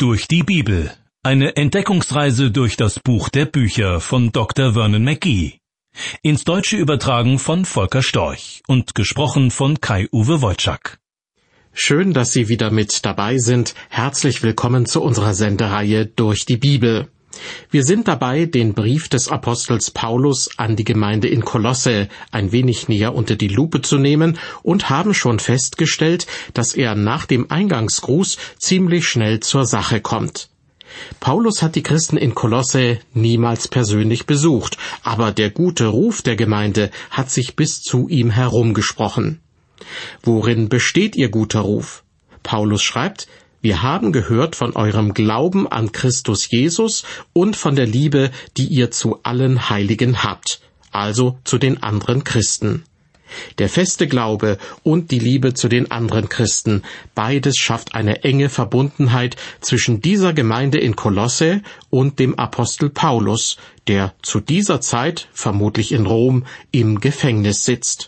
Durch die Bibel. Eine Entdeckungsreise durch das Buch der Bücher von Dr. Vernon McGee. Ins Deutsche übertragen von Volker Storch und gesprochen von Kai-Uwe Wojczak. Schön, dass Sie wieder mit dabei sind. Herzlich willkommen zu unserer Sendereihe Durch die Bibel. Wir sind dabei, den Brief des Apostels Paulus an die Gemeinde in Kolosse ein wenig näher unter die Lupe zu nehmen und haben schon festgestellt, dass er nach dem Eingangsgruß ziemlich schnell zur Sache kommt. Paulus hat die Christen in Kolosse niemals persönlich besucht, aber der gute Ruf der Gemeinde hat sich bis zu ihm herumgesprochen. Worin besteht Ihr guter Ruf? Paulus schreibt: Wir haben gehört von eurem Glauben an Christus Jesus und von der Liebe, die ihr zu allen Heiligen habt, also zu den anderen Christen. Der feste Glaube und die Liebe zu den anderen Christen, beides schafft eine enge Verbundenheit zwischen dieser Gemeinde in Kolosse und dem Apostel Paulus, der zu dieser Zeit, vermutlich in Rom, im Gefängnis sitzt.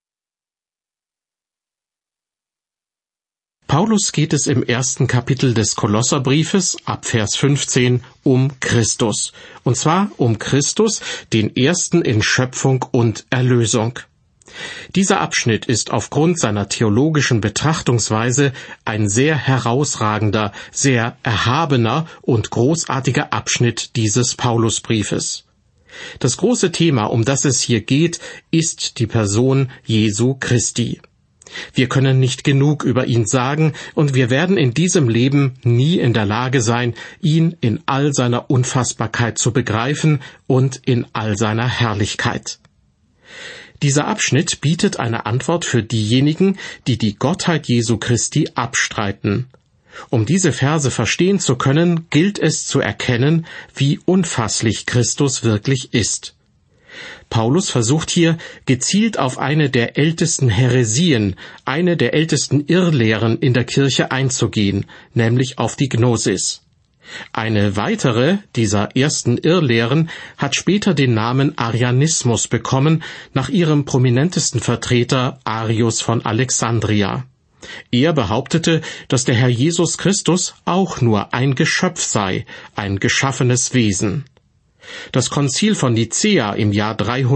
Paulus geht es im ersten Kapitel des Kolosserbriefes, ab Vers 15, um Christus. Und zwar um Christus, den Ersten in Schöpfung und Erlösung. Dieser Abschnitt ist aufgrund seiner theologischen Betrachtungsweise ein sehr herausragender, sehr erhabener und großartiger Abschnitt dieses Paulusbriefes. Das große Thema, um das es hier geht, ist die Person Jesu Christi. Wir können nicht genug über ihn sagen, und wir werden in diesem Leben nie in der Lage sein, ihn in all seiner Unfassbarkeit zu begreifen und in all seiner Herrlichkeit. Dieser Abschnitt bietet eine Antwort für diejenigen, die die Gottheit Jesu Christi abstreiten. Um diese Verse verstehen zu können, gilt es zu erkennen, wie unfasslich Christus wirklich ist. Paulus versucht hier gezielt auf eine der ältesten Häresien, eine der ältesten Irrlehren in der Kirche einzugehen, nämlich auf die Gnosis. Eine weitere dieser ersten Irrlehren hat später den Namen Arianismus bekommen, nach ihrem prominentesten Vertreter Arius von Alexandria. Er behauptete, dass der Herr Jesus Christus auch nur ein Geschöpf sei, ein geschaffenes Wesen. Das Konzil von Nicäa im Jahr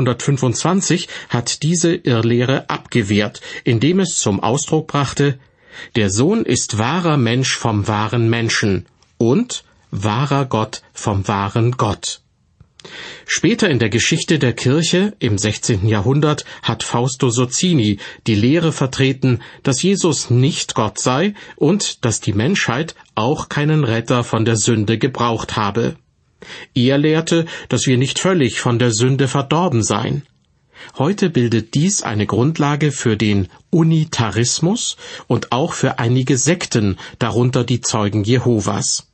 325 hat diese Irrlehre abgewehrt, indem es zum Ausdruck brachte: Der Sohn ist wahrer Mensch vom wahren Menschen und wahrer Gott vom wahren Gott. Später in der Geschichte der Kirche, im 16. Jahrhundert, hat Fausto Sozzini die Lehre vertreten, dass Jesus nicht Gott sei und dass die Menschheit auch keinen Retter von der Sünde gebraucht habe. Er lehrte, dass wir nicht völlig von der Sünde verdorben seien. Heute bildet dies eine Grundlage für den Unitarismus und auch für einige Sekten, darunter die Zeugen Jehovas.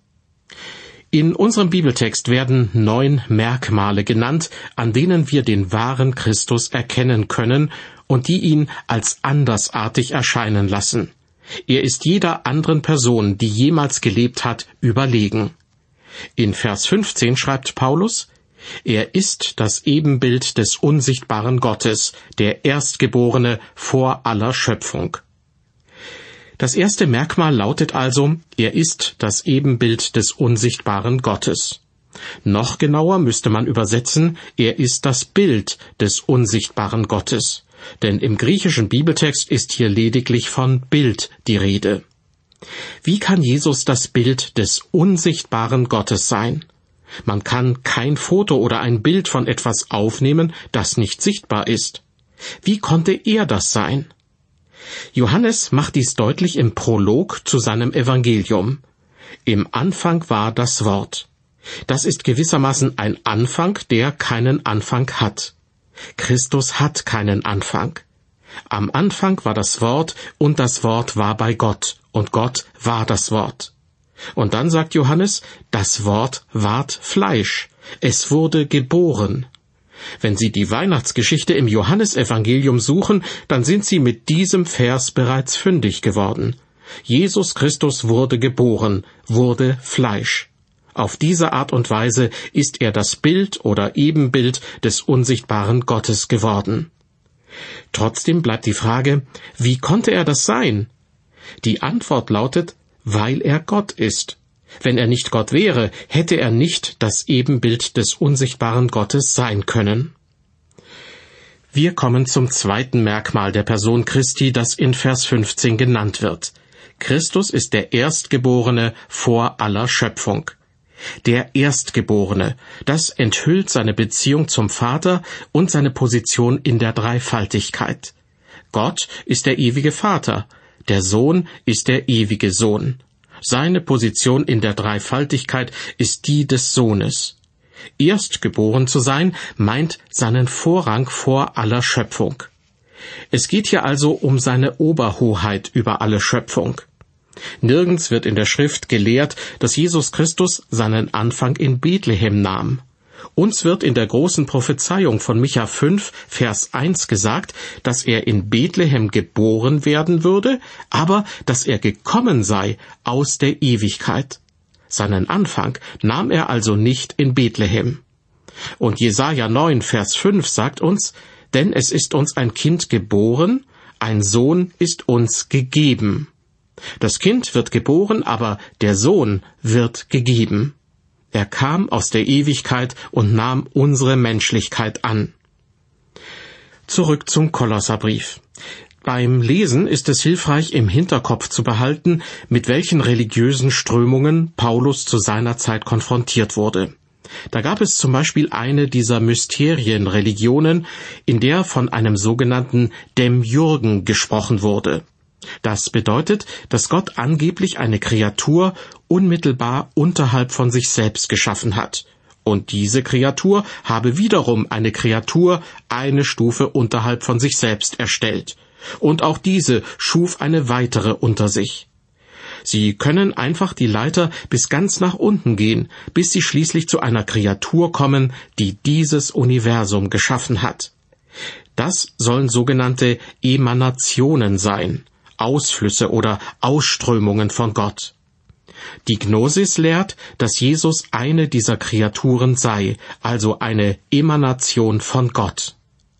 In unserem Bibeltext werden 9 Merkmale genannt, an denen wir den wahren Christus erkennen können und die ihn als andersartig erscheinen lassen. Er ist jeder anderen Person, die jemals gelebt hat, überlegen. In Vers 15 schreibt Paulus: Er ist das Ebenbild des unsichtbaren Gottes, der Erstgeborene vor aller Schöpfung. Das erste Merkmal lautet also: Er ist das Ebenbild des unsichtbaren Gottes. Noch genauer müsste man übersetzen: Er ist das Bild des unsichtbaren Gottes. Denn im griechischen Bibeltext ist hier lediglich von Bild die Rede. Wie kann Jesus das Bild des unsichtbaren Gottes sein? Man kann kein Foto oder ein Bild von etwas aufnehmen, das nicht sichtbar ist. Wie konnte er das sein? Johannes macht dies deutlich im Prolog zu seinem Evangelium. Im Anfang war das Wort. Das ist gewissermaßen ein Anfang, der keinen Anfang hat. Christus hat keinen Anfang. Am Anfang war das Wort, und das Wort war bei Gott, und Gott war das Wort. Und dann sagt Johannes, das Wort ward Fleisch, es wurde geboren. Wenn Sie die Weihnachtsgeschichte im Johannesevangelium suchen, dann sind Sie mit diesem Vers bereits fündig geworden. Jesus Christus wurde geboren, wurde Fleisch. Auf diese Art und Weise ist er das Bild oder Ebenbild des unsichtbaren Gottes geworden. Trotzdem bleibt die Frage, wie konnte er das sein? Die Antwort lautet, weil er Gott ist. Wenn er nicht Gott wäre, hätte er nicht das Ebenbild des unsichtbaren Gottes sein können. Wir kommen zum zweiten Merkmal der Person Christi, das in Vers 15 genannt wird. Christus ist der Erstgeborene vor aller Schöpfung. Der Erstgeborene, das enthüllt seine Beziehung zum Vater und seine Position in der Dreifaltigkeit. Gott ist der ewige Vater, der Sohn ist der ewige Sohn. Seine Position in der Dreifaltigkeit ist die des Sohnes. Erstgeboren zu sein, meint seinen Vorrang vor aller Schöpfung. Es geht hier also um seine Oberhoheit über alle Schöpfung. Nirgends wird in der Schrift gelehrt, dass Jesus Christus seinen Anfang in Bethlehem nahm. Uns wird in der großen Prophezeiung von Micha 5, Vers 1 gesagt, dass er in Bethlehem geboren werden würde, aber dass er gekommen sei aus der Ewigkeit. Seinen Anfang nahm er also nicht in Bethlehem. Und Jesaja 9, Vers 5 sagt uns, denn es ist uns ein Kind geboren, ein Sohn ist uns gegeben. Das Kind wird geboren, aber der Sohn wird gegeben. Er kam aus der Ewigkeit und nahm unsere Menschlichkeit an. Zurück zum Kolosserbrief. Beim Lesen ist es hilfreich, im Hinterkopf zu behalten, mit welchen religiösen Strömungen Paulus zu seiner Zeit konfrontiert wurde. Da gab es zum Beispiel eine dieser Mysterienreligionen, in der von einem sogenannten Demiurgen gesprochen wurde. Das bedeutet, dass Gott angeblich eine Kreatur unmittelbar unterhalb von sich selbst geschaffen hat. Und diese Kreatur habe wiederum eine Kreatur eine Stufe unterhalb von sich selbst erstellt. Und auch diese schuf eine weitere unter sich. Sie können einfach die Leiter bis ganz nach unten gehen, bis sie schließlich zu einer Kreatur kommen, die dieses Universum geschaffen hat. Das sollen sogenannte Emanationen sein. Ausflüsse oder Ausströmungen von Gott. Die Gnosis lehrt, dass Jesus eine dieser Kreaturen sei, also eine Emanation von Gott.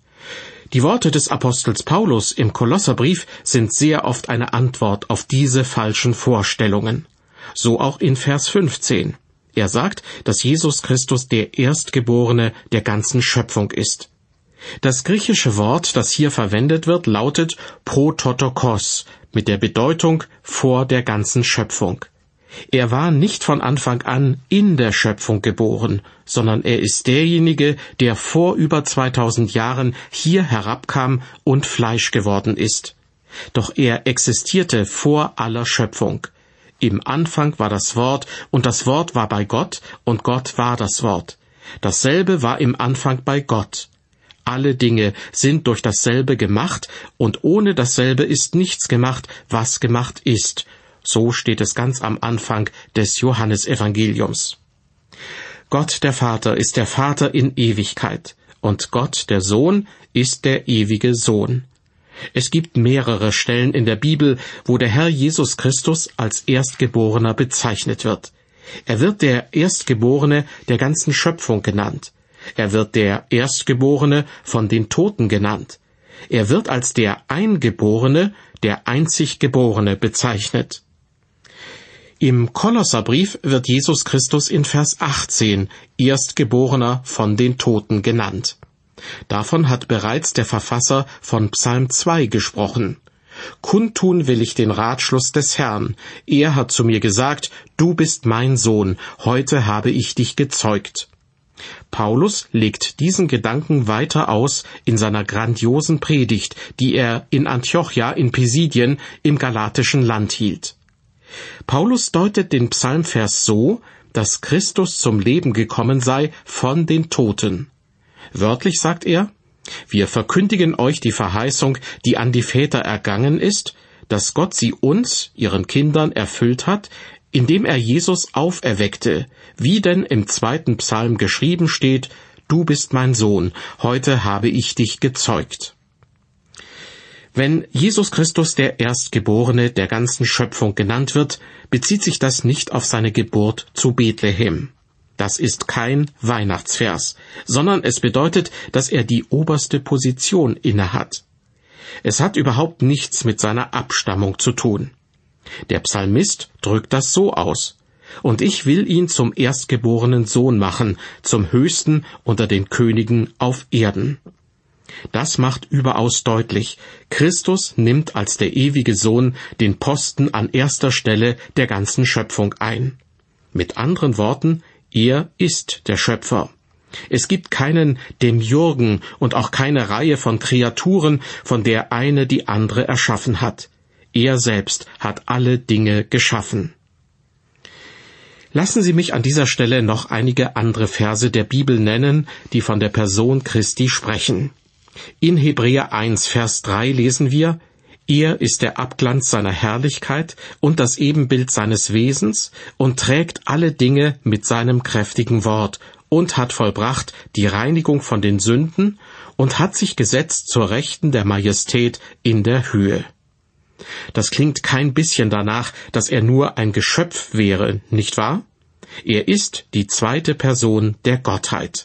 Die Worte des Apostels Paulus im Kolosserbrief sind sehr oft eine Antwort auf diese falschen Vorstellungen. So auch in Vers 15. Er sagt, dass Jesus Christus der Erstgeborene der ganzen Schöpfung ist. Das griechische Wort, das hier verwendet wird, lautet prototokos, mit der Bedeutung vor der ganzen Schöpfung. Er war nicht von Anfang an in der Schöpfung geboren, sondern er ist derjenige, der vor über 2000 Jahren hier herabkam und Fleisch geworden ist. Doch er existierte vor aller Schöpfung. Im Anfang war das Wort, und das Wort war bei Gott, und Gott war das Wort. Dasselbe war im Anfang bei Gott. Alle Dinge sind durch dasselbe gemacht, und ohne dasselbe ist nichts gemacht, was gemacht ist. So steht es ganz am Anfang des Johannesevangeliums. Gott der Vater ist der Vater in Ewigkeit, und Gott der Sohn ist der ewige Sohn. Es gibt mehrere Stellen in der Bibel, wo der Herr Jesus Christus als Erstgeborener bezeichnet wird. Er wird der Erstgeborene der ganzen Schöpfung genannt. Er wird der Erstgeborene von den Toten genannt. Er wird als der Eingeborene, der einzig Geborene bezeichnet. Im Kolosserbrief wird Jesus Christus in Vers 18 Erstgeborener von den Toten genannt. Davon hat bereits der Verfasser von Psalm 2 gesprochen. Kundtun will ich den Ratschluss des Herrn. Er hat zu mir gesagt, du bist mein Sohn, heute habe ich dich gezeugt. Paulus legt diesen Gedanken weiter aus in seiner grandiosen Predigt, die er in Antiochia in Pisidien im galatischen Land hielt. Paulus deutet den Psalmvers so, dass Christus zum Leben gekommen sei von den Toten. Wörtlich sagt er, wir verkündigen euch die Verheißung, die an die Väter ergangen ist, dass Gott sie uns, ihren Kindern, erfüllt hat, indem er Jesus auferweckte, wie denn im 2. Psalm geschrieben steht, du bist mein Sohn, heute habe ich dich gezeugt. Wenn Jesus Christus der Erstgeborene der ganzen Schöpfung genannt wird, bezieht sich das nicht auf seine Geburt zu Bethlehem. Das ist kein Weihnachtsvers, sondern es bedeutet, dass er die oberste Position innehat. Es hat überhaupt nichts mit seiner Abstammung zu tun. Der Psalmist drückt das so aus: und ich will ihn zum erstgeborenen Sohn machen, zum Höchsten unter den Königen auf Erden. Das macht überaus deutlich, Christus nimmt als der ewige Sohn den Posten an erster Stelle der ganzen Schöpfung ein. Mit anderen Worten, er ist der Schöpfer. Es gibt keinen Demiurgen und auch keine Reihe von Kreaturen, von der eine die andere erschaffen hat. Er selbst hat alle Dinge geschaffen. Lassen Sie mich an dieser Stelle noch einige andere Verse der Bibel nennen, die von der Person Christi sprechen. In Hebräer 1, Vers 3 lesen wir: Er ist der Abglanz seiner Herrlichkeit und das Ebenbild seines Wesens und trägt alle Dinge mit seinem kräftigen Wort und hat vollbracht die Reinigung von den Sünden und hat sich gesetzt zur Rechten der Majestät in der Höhe. Das klingt kein bisschen danach, dass er nur ein Geschöpf wäre, nicht wahr? Er ist die zweite Person der Gottheit.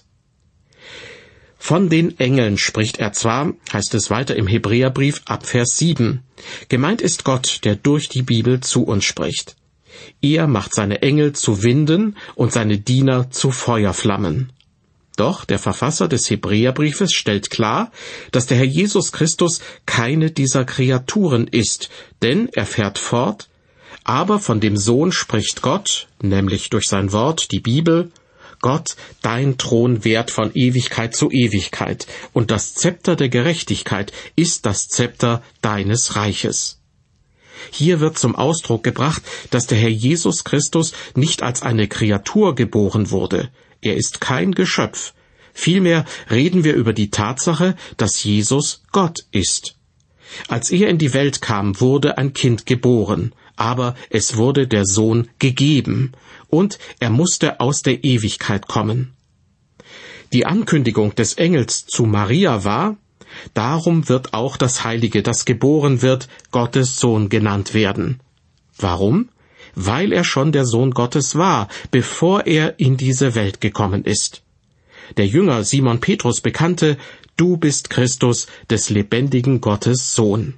Von den Engeln spricht er zwar, heißt es weiter im Hebräerbrief ab Vers 7. Gemeint ist Gott, der durch die Bibel zu uns spricht. Er macht seine Engel zu Winden und seine Diener zu Feuerflammen. Doch der Verfasser des Hebräerbriefes stellt klar, dass der Herr Jesus Christus keine dieser Kreaturen ist, denn er fährt fort: Aber von dem Sohn spricht Gott, nämlich durch sein Wort, die Bibel: Gott, dein Thron währt von Ewigkeit zu Ewigkeit, und das Zepter der Gerechtigkeit ist das Zepter deines Reiches. Hier wird zum Ausdruck gebracht, dass der Herr Jesus Christus nicht als eine Kreatur geboren wurde. Er ist kein Geschöpf. Vielmehr reden wir über die Tatsache, dass Jesus Gott ist. Als er in die Welt kam, wurde ein Kind geboren, aber es wurde der Sohn gegeben, und er musste aus der Ewigkeit kommen. Die Ankündigung des Engels zu Maria war: Darum wird auch das Heilige, das geboren wird, Gottes Sohn genannt werden. Warum? Weil er schon der Sohn Gottes war, bevor er in diese Welt gekommen ist. Der Jünger Simon Petrus bekannte: Du bist Christus, des lebendigen Gottes Sohn.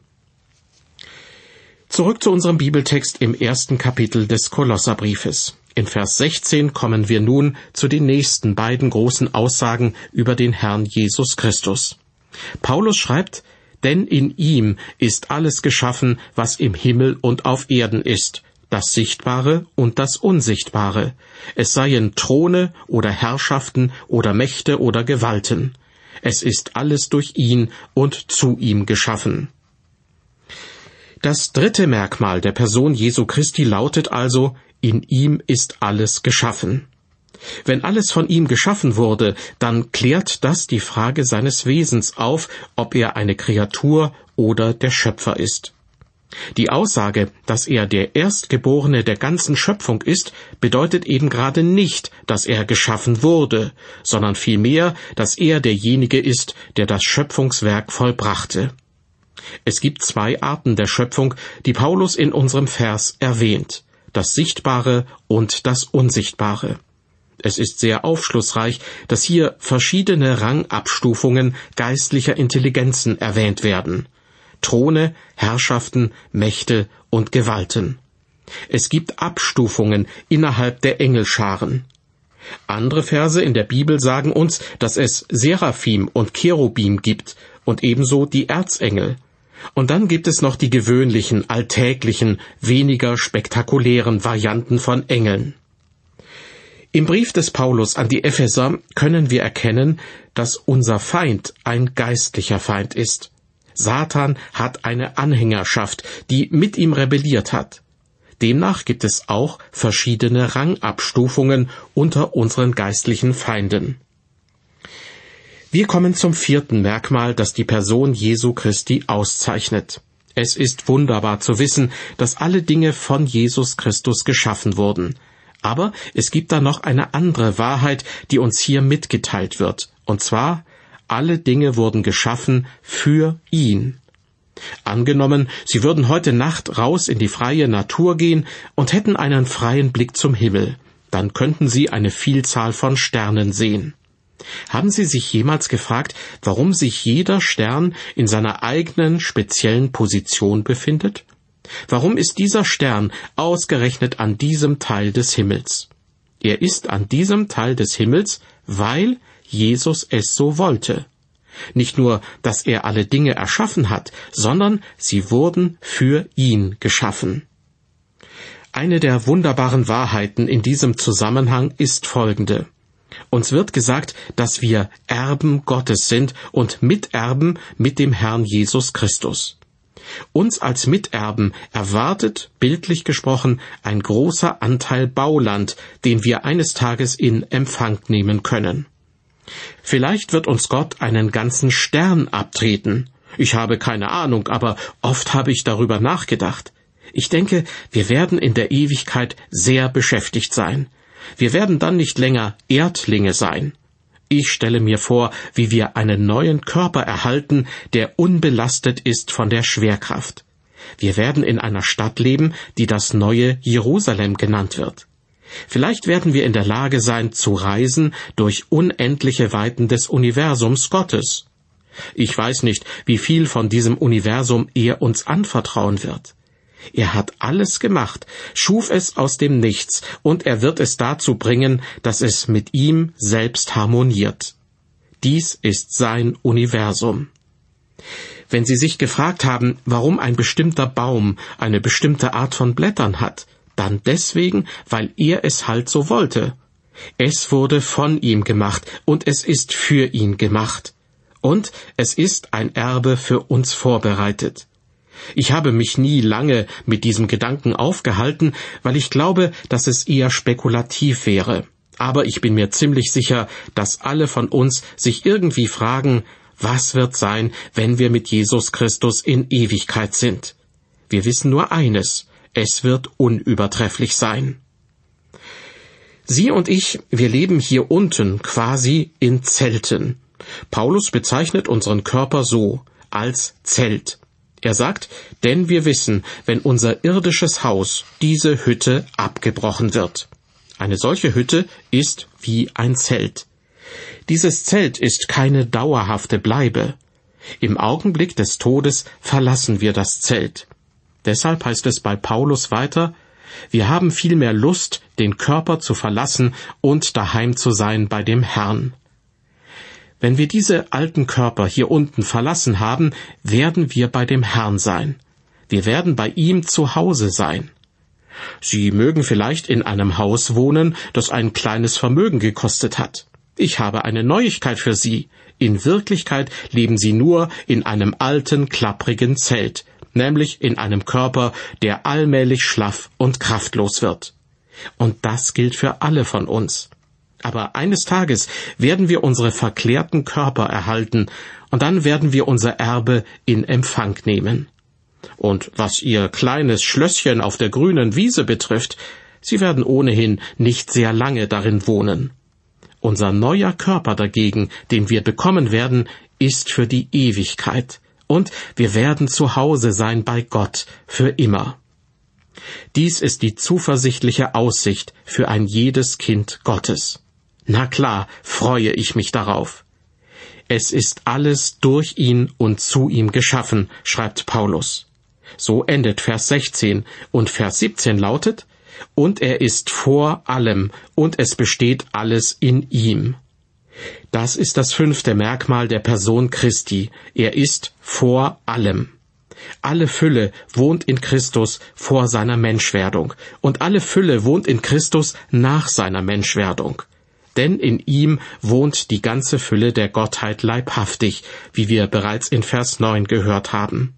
Zurück zu unserem Bibeltext im 1. Kapitel des Kolosserbriefes. In Vers 16 kommen wir nun zu den nächsten beiden großen Aussagen über den Herrn Jesus Christus. Paulus schreibt: Denn in ihm ist alles geschaffen, was im Himmel und auf Erden ist, das Sichtbare und das Unsichtbare, es seien Throne oder Herrschaften oder Mächte oder Gewalten. Es ist alles durch ihn und zu ihm geschaffen. Das dritte Merkmal der Person Jesu Christi lautet also: In ihm ist alles geschaffen. Wenn alles von ihm geschaffen wurde, dann klärt das die Frage seines Wesens auf, ob er eine Kreatur oder der Schöpfer ist. Die Aussage, dass er der Erstgeborene der ganzen Schöpfung ist, bedeutet eben gerade nicht, dass er geschaffen wurde, sondern vielmehr, dass er derjenige ist, der das Schöpfungswerk vollbrachte. Es gibt zwei Arten der Schöpfung, die Paulus in unserem Vers erwähnt: das Sichtbare und das Unsichtbare. Es ist sehr aufschlussreich, dass hier verschiedene Rangabstufungen geistlicher Intelligenzen erwähnt werden: Throne, Herrschaften, Mächte und Gewalten. Es gibt Abstufungen innerhalb der Engelscharen. Andere Verse in der Bibel sagen uns, dass es Seraphim und Cherubim gibt und ebenso die Erzengel. Und dann gibt es noch die gewöhnlichen, alltäglichen, weniger spektakulären Varianten von Engeln. Im Brief des Paulus an die Epheser können wir erkennen, dass unser Feind ein geistlicher Feind ist. Satan hat eine Anhängerschaft, die mit ihm rebelliert hat. Demnach gibt es auch verschiedene Rangabstufungen unter unseren geistlichen Feinden. Wir kommen zum vierten Merkmal, das die Person Jesu Christi auszeichnet. Es ist wunderbar zu wissen, dass alle Dinge von Jesus Christus geschaffen wurden. Aber es gibt da noch eine andere Wahrheit, die uns hier mitgeteilt wird. Und zwar: Alle Dinge wurden geschaffen für ihn. Angenommen, Sie würden heute Nacht raus in die freie Natur gehen und hätten einen freien Blick zum Himmel. Dann könnten Sie eine Vielzahl von Sternen sehen. Haben Sie sich jemals gefragt, warum sich jeder Stern in seiner eigenen speziellen Position befindet? Warum ist dieser Stern ausgerechnet an diesem Teil des Himmels? Er ist an diesem Teil des Himmels, weil Jesus es so wollte. Nicht nur, dass er alle Dinge erschaffen hat, sondern sie wurden für ihn geschaffen. Eine der wunderbaren Wahrheiten in diesem Zusammenhang ist folgende. Uns wird gesagt, dass wir Erben Gottes sind und Miterben mit dem Herrn Jesus Christus. Uns als Miterben erwartet, bildlich gesprochen, ein großer Anteil Bauland, den wir eines Tages in Empfang nehmen können. Vielleicht wird uns Gott einen ganzen Stern abtreten. Ich habe keine Ahnung, aber oft habe ich darüber nachgedacht. Ich denke, wir werden in der Ewigkeit sehr beschäftigt sein. Wir werden dann nicht länger Erdlinge sein. Ich stelle mir vor, wie wir einen neuen Körper erhalten, der unbelastet ist von der Schwerkraft. Wir werden in einer Stadt leben, die das neue Jerusalem genannt wird. Vielleicht werden wir in der Lage sein, zu reisen durch unendliche Weiten des Universums Gottes. Ich weiß nicht, wie viel von diesem Universum er uns anvertrauen wird. Er hat alles gemacht, schuf es aus dem Nichts, und er wird es dazu bringen, dass es mit ihm selbst harmoniert. Dies ist sein Universum. Wenn Sie sich gefragt haben, warum ein bestimmter Baum eine bestimmte Art von Blättern hat, dann deswegen, weil er es halt so wollte. Es wurde von ihm gemacht, und es ist für ihn gemacht. Und es ist ein Erbe für uns vorbereitet. Ich habe mich nie lange mit diesem Gedanken aufgehalten, weil ich glaube, dass es eher spekulativ wäre. Aber ich bin mir ziemlich sicher, dass alle von uns sich irgendwie fragen, was wird sein, wenn wir mit Jesus Christus in Ewigkeit sind? Wir wissen nur eines, es wird unübertrefflich sein. Sie und ich, wir leben hier unten quasi in Zelten. Paulus bezeichnet unseren Körper so, als Zelt. Er sagt, denn wir wissen, wenn unser irdisches Haus, diese Hütte, abgebrochen wird. Eine solche Hütte ist wie ein Zelt. Dieses Zelt ist keine dauerhafte Bleibe. Im Augenblick des Todes verlassen wir das Zelt. Deshalb heißt es bei Paulus weiter, wir haben vielmehr Lust, den Körper zu verlassen und daheim zu sein bei dem Herrn. Wenn wir diese alten Körper hier unten verlassen haben, werden wir bei dem Herrn sein. Wir werden bei ihm zu Hause sein. Sie mögen vielleicht in einem Haus wohnen, das ein kleines Vermögen gekostet hat. Ich habe eine Neuigkeit für Sie. In Wirklichkeit leben Sie nur in einem alten, klapprigen Zelt, nämlich in einem Körper, der allmählich schlaff und kraftlos wird. Und das gilt für alle von uns. Aber eines Tages werden wir unsere verklärten Körper erhalten, und dann werden wir unser Erbe in Empfang nehmen. Und was Ihr kleines Schlösschen auf der grünen Wiese betrifft, Sie werden ohnehin nicht sehr lange darin wohnen. Unser neuer Körper dagegen, den wir bekommen werden, ist für die Ewigkeit, und wir werden zu Hause sein bei Gott für immer. Dies ist die zuversichtliche Aussicht für ein jedes Kind Gottes. Na klar, freue ich mich darauf. Es ist alles durch ihn und zu ihm geschaffen, schreibt Paulus. So endet Vers 16 und Vers 17 lautet, und er ist vor allem und es besteht alles in ihm. Das ist das 5. Merkmal der Person Christi. Er ist vor allem. Alle Fülle wohnt in Christus vor seiner Menschwerdung und alle Fülle wohnt in Christus nach seiner Menschwerdung. Denn in ihm wohnt die ganze Fülle der Gottheit leibhaftig, wie wir bereits in Vers 9 gehört haben.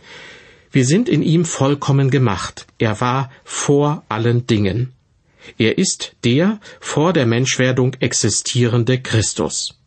Wir sind in ihm vollkommen gemacht. Er war vor allen Dingen. Er ist der vor der Menschwerdung existierende Christus.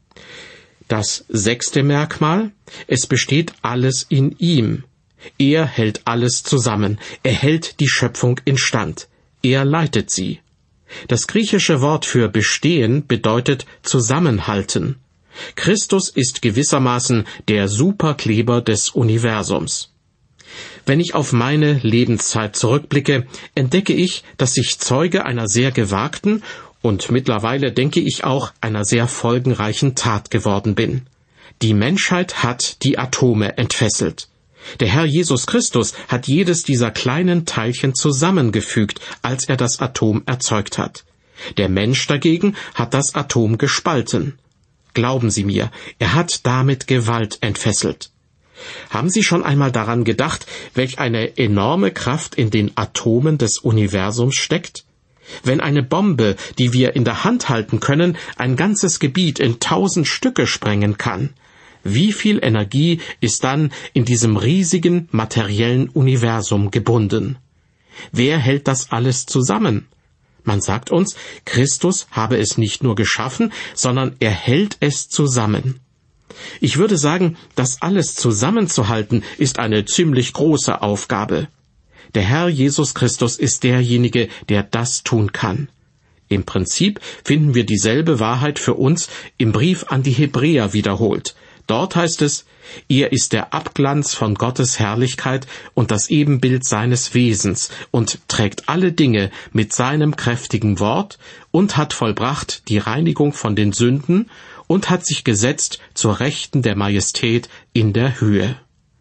Das 6. Merkmal, es besteht alles in ihm. Er hält alles zusammen. Er hält die Schöpfung instand. Er leitet sie. Das griechische Wort für bestehen bedeutet zusammenhalten. Christus ist gewissermaßen der Superkleber des Universums. Wenn ich auf meine Lebenszeit zurückblicke, entdecke ich, dass ich Zeuge einer sehr gewagten und mittlerweile denke ich auch einer sehr folgenreichen Tat geworden bin. Die Menschheit hat die Atome entfesselt. Der Herr Jesus Christus hat jedes dieser kleinen Teilchen zusammengefügt, als er das Atom erzeugt hat. Der Mensch dagegen hat das Atom gespalten. Glauben Sie mir, er hat damit Gewalt entfesselt. Haben Sie schon einmal daran gedacht, welch eine enorme Kraft in den Atomen des Universums steckt? Wenn eine Bombe, die wir in der Hand halten können, ein ganzes Gebiet in 1000 Stücke sprengen kann, wie viel Energie ist dann in diesem riesigen materiellen Universum gebunden? Wer hält das alles zusammen? Man sagt uns, Christus habe es nicht nur geschaffen, sondern er hält es zusammen. Ich würde sagen, das alles zusammenzuhalten, ist eine ziemlich große Aufgabe. Der Herr Jesus Christus ist derjenige, der das tun kann. Im Prinzip finden wir dieselbe Wahrheit für uns im Brief an die Hebräer wiederholt. Dort heißt es, er ist der Abglanz von Gottes Herrlichkeit und das Ebenbild seines Wesens und trägt alle Dinge mit seinem kräftigen Wort und hat vollbracht die Reinigung von den Sünden und hat sich gesetzt zur Rechten der Majestät in der Höhe.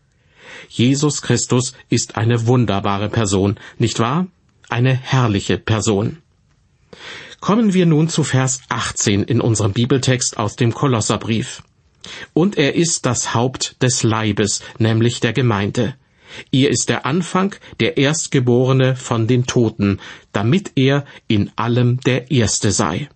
Jesus Christus ist eine wunderbare Person, nicht wahr? Eine herrliche Person. Kommen wir nun zu Vers 18 in unserem Bibeltext aus dem Kolosserbrief. Und er ist das Haupt des Leibes, nämlich der Gemeinde. Er ist der Anfang, der Erstgeborene von den Toten, damit er in allem der Erste sei.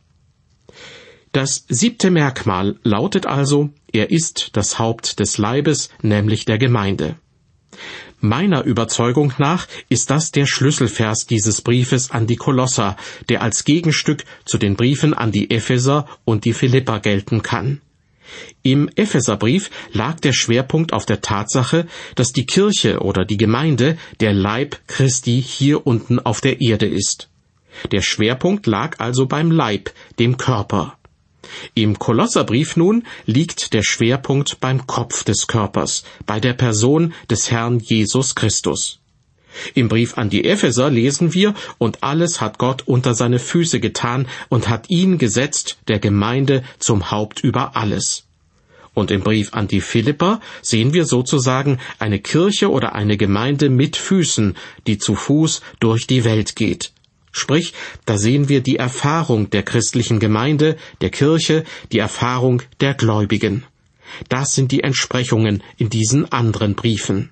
Das 7. Merkmal lautet also, er ist das Haupt des Leibes, nämlich der Gemeinde. Meiner Überzeugung nach ist das der Schlüsselvers dieses Briefes an die Kolosser, der als Gegenstück zu den Briefen an die Epheser und die Philipper gelten kann. Im Epheserbrief lag der Schwerpunkt auf der Tatsache, dass die Kirche oder die Gemeinde der Leib Christi hier unten auf der Erde ist. Der Schwerpunkt lag also beim Leib, dem Körper. Im Kolosserbrief nun liegt der Schwerpunkt beim Kopf des Körpers, bei der Person des Herrn Jesus Christus. Im Brief an die Epheser lesen wir, und alles hat Gott unter seine Füße getan und hat ihn gesetzt, der Gemeinde, zum Haupt über alles. Und im Brief an die Philipper sehen wir sozusagen eine Kirche oder eine Gemeinde mit Füßen, die zu Fuß durch die Welt geht. Sprich, da sehen wir die Erfahrung der christlichen Gemeinde, der Kirche, die Erfahrung der Gläubigen. Das sind die Entsprechungen in diesen anderen Briefen.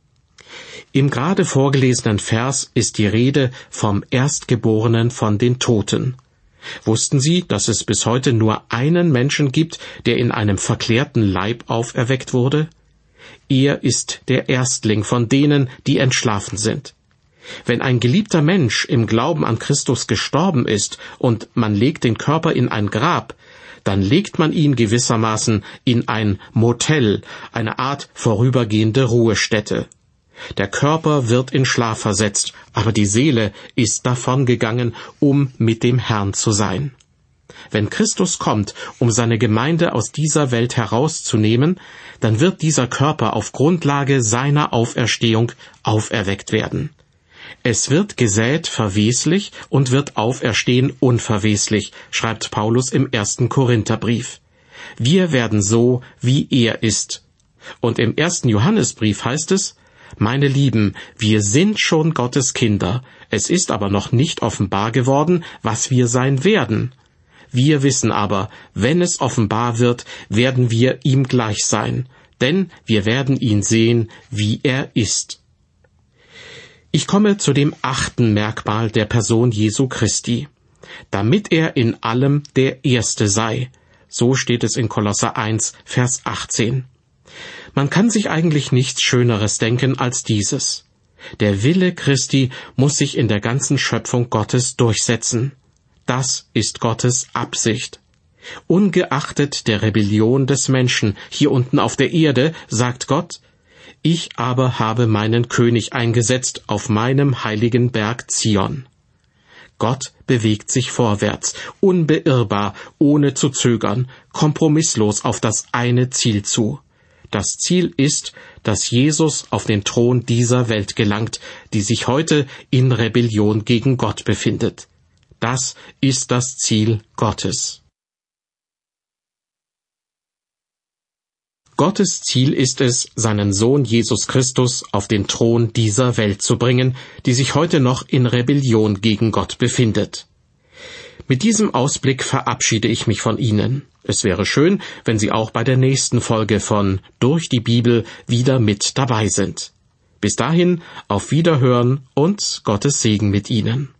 Im gerade vorgelesenen Vers ist die Rede vom Erstgeborenen von den Toten. Wussten Sie, dass es bis heute nur einen Menschen gibt, der in einem verklärten Leib auferweckt wurde? Er ist der Erstling von denen, die entschlafen sind. Wenn ein geliebter Mensch im Glauben an Christus gestorben ist und man legt den Körper in ein Grab, dann legt man ihn gewissermaßen in ein Motel, eine Art vorübergehende Ruhestätte. Der Körper wird in Schlaf versetzt, aber die Seele ist davongegangen, um mit dem Herrn zu sein. Wenn Christus kommt, um seine Gemeinde aus dieser Welt herauszunehmen, dann wird dieser Körper auf Grundlage seiner Auferstehung auferweckt werden. Es wird gesät verweslich und wird auferstehen unverweslich, schreibt Paulus im 1. Korintherbrief. Wir werden so, wie er ist. Und im 1. Johannesbrief heißt es, meine Lieben, wir sind schon Gottes Kinder, es ist aber noch nicht offenbar geworden, was wir sein werden. Wir wissen aber, wenn es offenbar wird, werden wir ihm gleich sein, denn wir werden ihn sehen, wie er ist. Ich komme zu dem 8. Merkmal der Person Jesu Christi. Damit er in allem der Erste sei. So steht es in Kolosser 1, Vers 18. Man kann sich eigentlich nichts Schöneres denken als dieses. Der Wille Christi muss sich in der ganzen Schöpfung Gottes durchsetzen. Das ist Gottes Absicht. Ungeachtet der Rebellion des Menschen hier unten auf der Erde, sagt Gott, ich aber habe meinen König eingesetzt auf meinem heiligen Berg Zion. Gott bewegt sich vorwärts, unbeirrbar, ohne zu zögern, kompromisslos auf das eine Ziel zu. Das Ziel ist, dass Jesus auf den Thron dieser Welt gelangt, die sich heute in Rebellion gegen Gott befindet. Das ist das Ziel Gottes. Gottes Ziel ist es, seinen Sohn Jesus Christus auf den Thron dieser Welt zu bringen, die sich heute noch in Rebellion gegen Gott befindet. Mit diesem Ausblick verabschiede ich mich von Ihnen. Es wäre schön, wenn Sie auch bei der nächsten Folge von Durch die Bibel wieder mit dabei sind. Bis dahin, auf Wiederhören und Gottes Segen mit Ihnen.